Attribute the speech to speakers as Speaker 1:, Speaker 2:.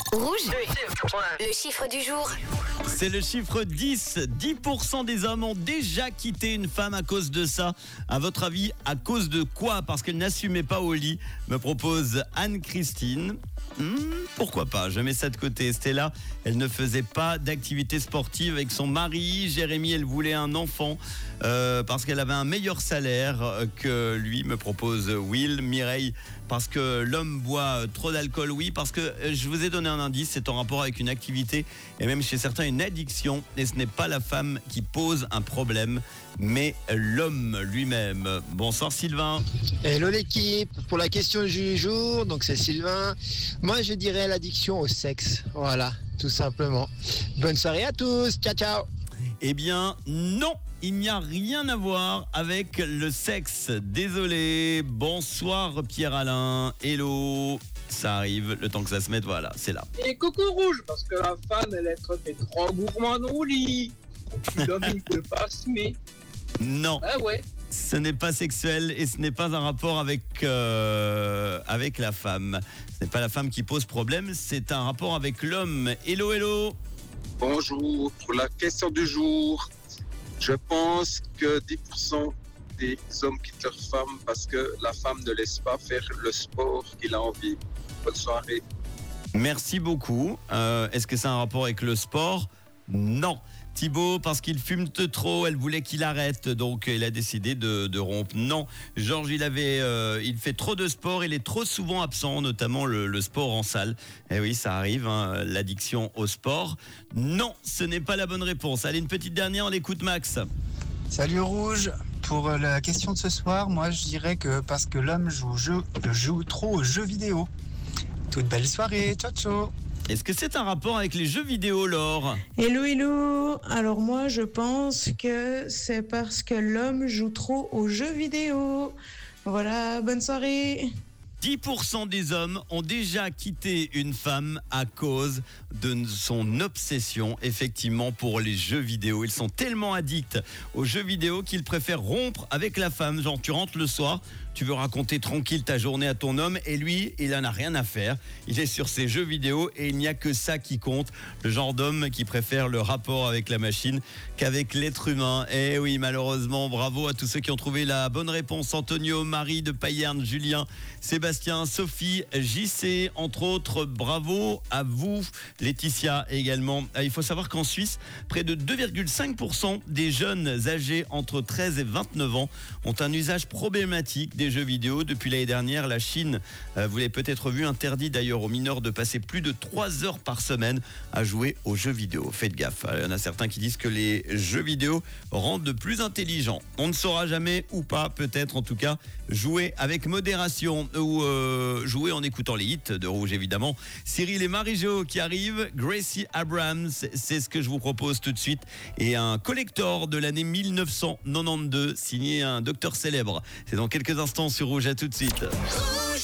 Speaker 1: Rouge, le chiffre du jour.
Speaker 2: C'est le chiffre 10. 10% des hommes ont déjà quitté une femme à cause de ça. À votre avis, à cause de quoi? Parce qu'elle n'assumait pas au lit, me propose Anne-Christine. Pourquoi pas? Je mets ça de côté. Stella, elle ne faisait pas d'activité sportive avec son mari. Jérémy, elle voulait un enfant parce qu'elle avait un meilleur salaire que lui, me propose Will. Mireille, parce que l'homme boit trop d'alcool. Oui, parce que je vous ai donné un indice, c'est en rapport avec une activité et même chez certains une addiction. Et ce n'est pas la femme qui pose un problème, mais l'homme lui-même. Bonsoir Sylvain.
Speaker 3: Hello l'équipe, pour la question du jour, donc c'est Sylvain. Moi je dirais l'addiction au sexe, voilà, tout simplement. Bonne soirée à tous, ciao ciao.
Speaker 2: Eh bien non, il n'y a rien à voir avec le sexe. Désolé. Bonsoir Pierre-Alain. Hello. Ça arrive, le temps que ça se mette, voilà, c'est là.
Speaker 4: Et coucou Rouge, parce que la femme, elle est trop gourmande au lit. L'homme, il peut pas assumer.
Speaker 2: Non.
Speaker 4: Ah ouais.
Speaker 2: Ce n'est pas sexuel et ce n'est pas un rapport avec la femme. Ce n'est pas la femme qui pose problème, c'est un rapport avec l'homme. Hello, hello.
Speaker 5: Bonjour, pour la question du jour, je pense que 10% des hommes quittent leur femme parce que la femme ne laisse pas faire le sport qu'il a envie. Bonne soirée.
Speaker 2: Merci beaucoup. Est-ce que c'est un rapport avec le sport? Non. Thibaut, parce qu'il fume trop, elle voulait qu'il arrête, donc il a décidé de rompre. Non. Georges, il fait trop de sport, il est trop souvent absent, notamment le sport en salle. Eh oui, ça arrive, hein, l'addiction au sport. Non, ce n'est pas la bonne réponse. Allez, une petite dernière, on écoute Max.
Speaker 6: Salut Rouge, pour la question de ce soir, moi je dirais que parce que l'homme joue trop aux jeux vidéo. Toute belle soirée, ciao ciao.
Speaker 2: Est-ce que c'est un rapport avec les jeux vidéo, Laure?
Speaker 7: Hello, hello. Alors moi, je pense que c'est parce que l'homme joue trop aux jeux vidéo. Voilà, bonne soirée.
Speaker 2: 10% des hommes ont déjà quitté une femme à cause de son obsession, effectivement, pour les jeux vidéo. Ils sont tellement addicts aux jeux vidéo qu'ils préfèrent rompre avec la femme. Genre, tu rentres le soir, tu veux raconter tranquille ta journée à ton homme et lui, il en a rien à faire. Il est sur ses jeux vidéo et il n'y a que ça qui compte. Le genre d'homme qui préfère le rapport avec la machine qu'avec l'être humain. Et oui, malheureusement, bravo à tous ceux qui ont trouvé la bonne réponse. Antonio, Marie de Payerne, Julien, Sébastien, Sophie, JC, entre autres. Bravo à vous, Laetitia également. Il faut savoir qu'en Suisse, près de 2,5% des jeunes âgés entre 13 et 29 ans ont un usage problématique des jeux vidéo. Depuis l'année dernière, la Chine, vous l'avez peut-être vu, interdit d'ailleurs aux mineurs de passer plus de 3 heures par semaine à jouer aux jeux vidéo. Faites gaffe, il y en a certains qui disent que les jeux vidéo rendent de plus intelligents. On ne saura jamais, ou pas, peut-être en tout cas, jouer avec modération ou jouer en écoutant les hits de Rouge évidemment. Cyril et Marie-Jo qui arrivent, Gracie Abrams, c'est ce que je vous propose tout de suite, et un collector de l'année 1992 signé un docteur célèbre. C'est dans quelques instants sur Rouge, à tout de suite.